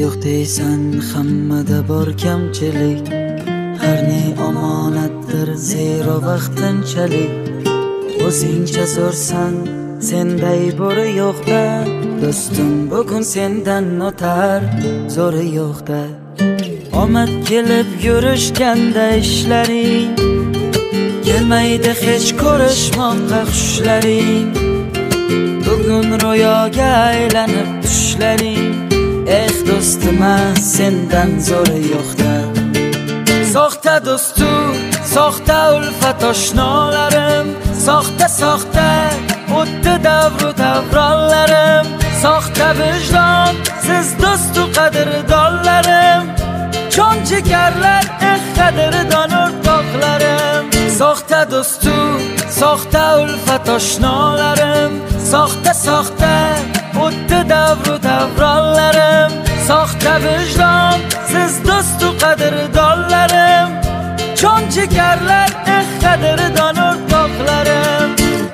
yo'q deysan, hammada bor kamchilik. Har ne omonatdir, zero vaqtinchalik. O'zingcha zo'rsan, senday bo'ri yo'qda. Do'stim bugun sendan o'tar, zo'ri yo'qda. Omad kelib yurishganda ishlaring, kelmaydi hech ko'rishmoqqa xushlaring. Bugun ro'yoga aylanib tushlaring. Do'stim, sendan zo'ri yo'qda. Soxta do'stu, soxta ulfat oshnolarim, soxta o'tdi davru davronlarim. Soxta vijdon, siz do'stu qadrdonlarim, jon jigarlar, qadrdon o'rtoqlarim. Soxta do'stu, soxta ulfat oshnolarim, soxta o'tdi davru davronlarim. Soxta vijdon, siz do'stu qadrdonlarim, jon jigarlar, qadrdon o'rtoqlarim.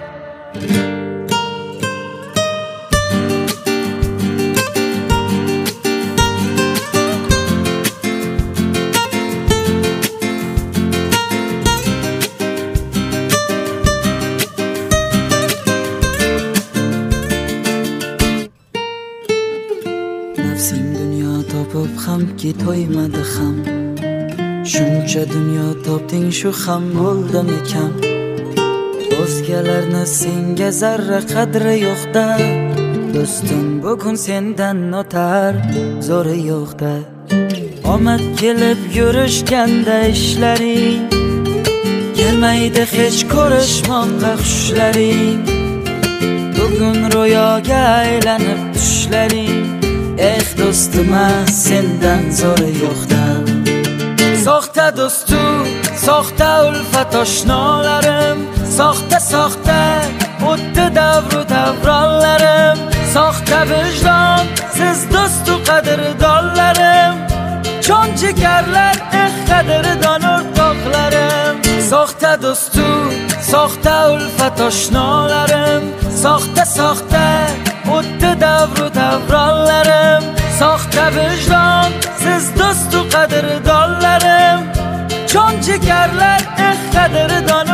Nafsing dunyo topib hamki to'ymadi ham. Shuncha dunyo topding, shu ham bo'ldimi kam? O'zgalarni senga zarra qadri yo'qda. Do'stim bugun sendan o'tar, zo'ri yo'qda. Omad kelib yurishganda ishlaring, kelmaydi hech ko'rishmoqqa xushlaring. Bugun ro'yoga aylanib tushlaring. Do'stim, sendan zo'ri yo'qda. Soxta do'stu, soxta ulfat oshnolarim, soxta o'tdi davru davronlarim. Soxta vijdon, siz do'stu qadrdonlarim, jon jigarlar, qadrdon o'rtoqlarim. Soxta do'stu, soxta ulfat oshnolarim, soxta o'tdi davru davronlarim. Soxta vijdon, siz do'stu qadrdonlarim, jon jigarlar, qadrdon